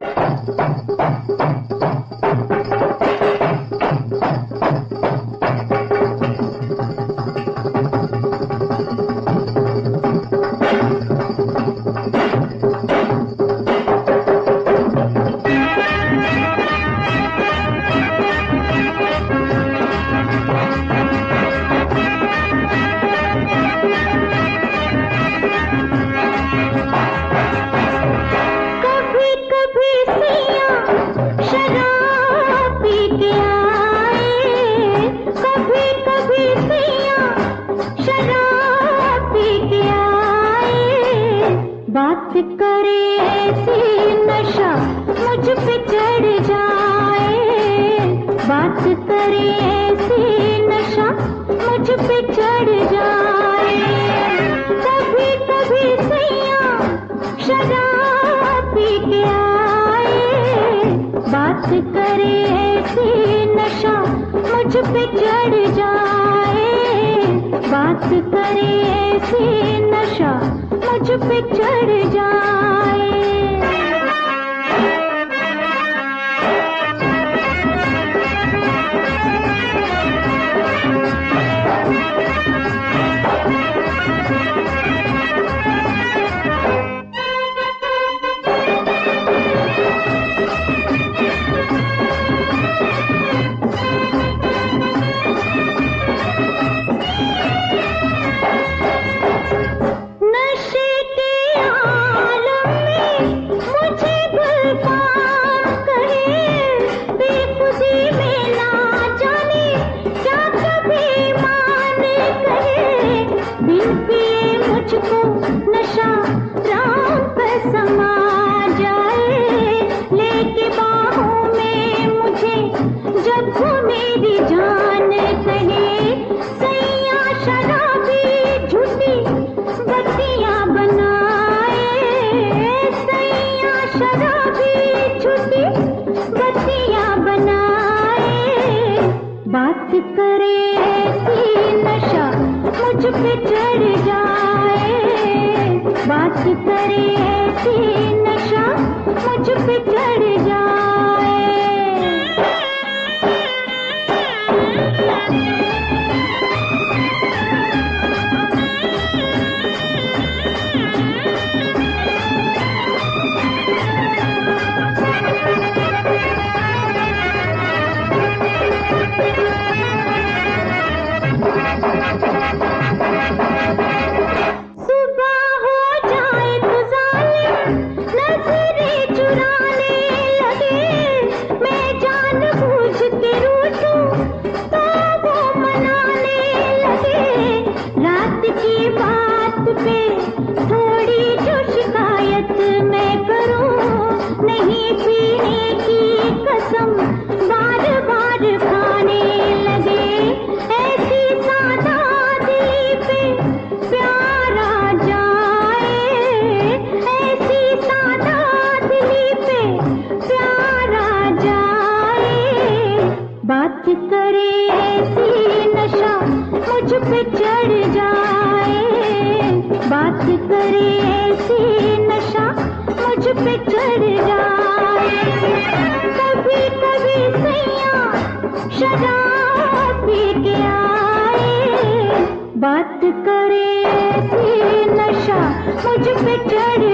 बात करे ऐसी नशा मुझ पे चढ़ जाए, बात करे ऐसी नशा मुझ पे चढ़ जाए। कभी कभी सैया शराब पी के आए, बात करे ऐसी नशा मुझ पे चढ़ जाए, बात करे ऐसी नशा मुझ पे चढ़ जाए। मुझको नशा राम पर समा जाए, लेके बाहों में मुझे जब वो मेरी जान कहे, सैया शराबी झूठी बत्तियां बनाए, सैया शराबी झूठी बत्तियां बनाए। बात करे ऐसी नशा मुझ पे चढ़ जाए, बात करे ऐसी नशा मुझ पे चढ़ जाए। थोड़ी जो शिकायत मैं करूं, नहीं पीने की कसम बार बार खाने लगे, ऐसी सादा दिली पे प्यार आ जाए, ऐसी सादा दिली पे प्यार आ जाए। बात करे ऐसी नशा मुझ पे चढ़ जाए, बात करे ऐसी नशा मुझ पे चढ़ जाए। कभी कभी सैया शराब पी के आए, बात करे ऐसी नशा मुझ पे चढ़